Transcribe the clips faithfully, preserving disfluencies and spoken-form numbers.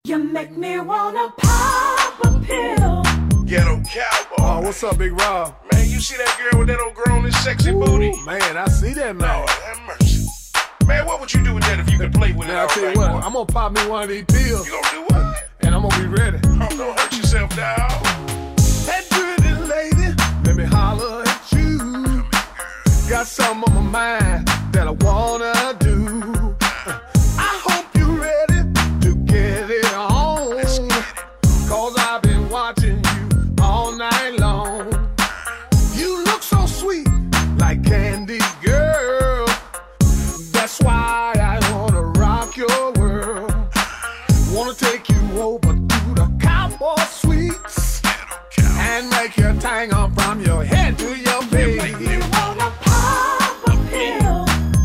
You make me wanna pop a pill. Ghetto cowboy. Oh, what's up, Big Rob? Man, you see that girl with that old grown and sexy Ooh, booty? Man, I see that, man. Lord have mercy. Man, what would you do with that if you could play with it Now, all I tell you right, what, boy? I'm gonna pop me one of these pills, You gonna do what? and I'm gonna be ready. Oh, don't hurt yourself, dawg. That pretty lady, let me holler at you. Got something on my mind that I wanna do. I hope you're ready to get it on, cause I've been watching you all night long. You look so sweet, like candy, girl. That's why I wanna rock your world. Wanna take you over to the cowboy suites and make you tang on from your head to your feet. You wanna pop a pill,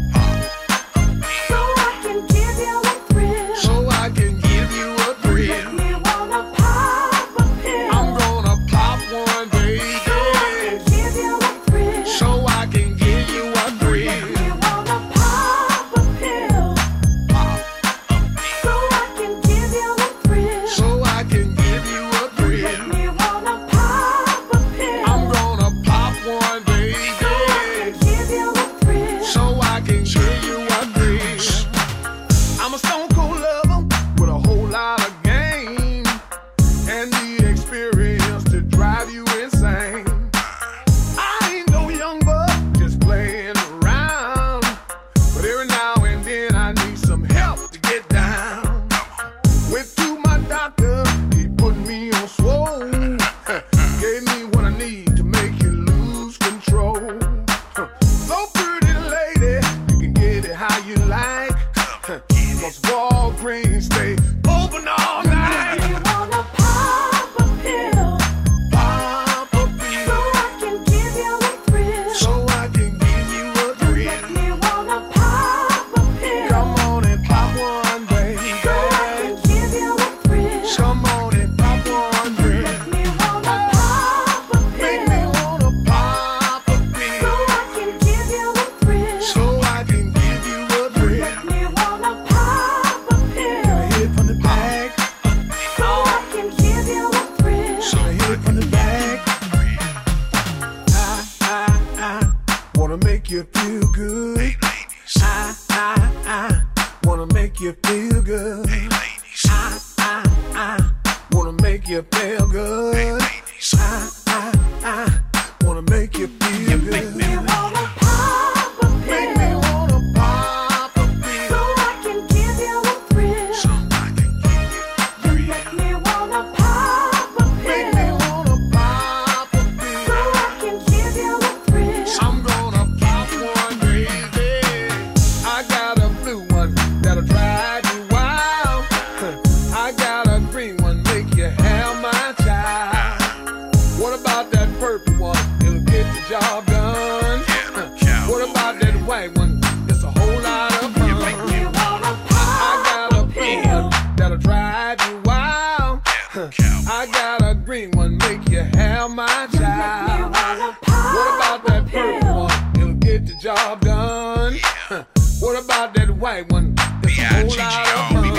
so I can give you a thrill. So I can give you a thrill. You wanna pop a pill, I'm gonna pop one, so I baby, can give you a thrill. so I can give you a thrill. You wanna pop a pill, so I can give you a thrill. So I can give you a thrill. You wanna pop a pill, I'm gonna pop one, baby, give you a thrill. so I can give you a thrill. I'm a stone cold lover with a whole lot of game and the experience to drive you insane. I ain't no young buck just playing around, but every now and then I need some help to get down. Went to my doctor, he put me on swole, gave me what I need to make you lose control. So pretty lady, you can get it how you like, cause Walgreens stay open all night. You wanna pop a pill, Pop a so pill, I can give you a thrill. so I can give you a thrill. You wanna pop a pill, Come on and pop one, baby. so I can give you a thrill. Come on and pop one, baby. You wanna pop a Make me pill, wanna pop a so pill, I can give you a thrill. so I can give you a thrill. You wanna pop a pill, Hit from the back, so I can give you a thrill. so I hit from the back. I, I, I wanna make you feel good. Hey, ladies. I, I, I wanna make you feel good. Hey, ladies. I, I, I wanna make you feel Hey, good. ladies. I, I, I wanna make you feel good. You wanna pop a Make me pill, wanna pop a so pill, I can give you a thrill. So I can give you a Make me wanna pop a make me pill, wanna pop a so pill. I can give you a thrill. I'm gonna pop one, baby. I got a blue one that'll drive you wild. I got a green one, make you have my child. What about that purple one? It'll get the job done. What about that white one? It's a whole lot of fun. You wanna I pop got a blue one that'll drive you wild. I got a green one, make you have my You child. wanna pop What about that purple one? It'll get the job done. What about that white one? It's a whole lot of fun.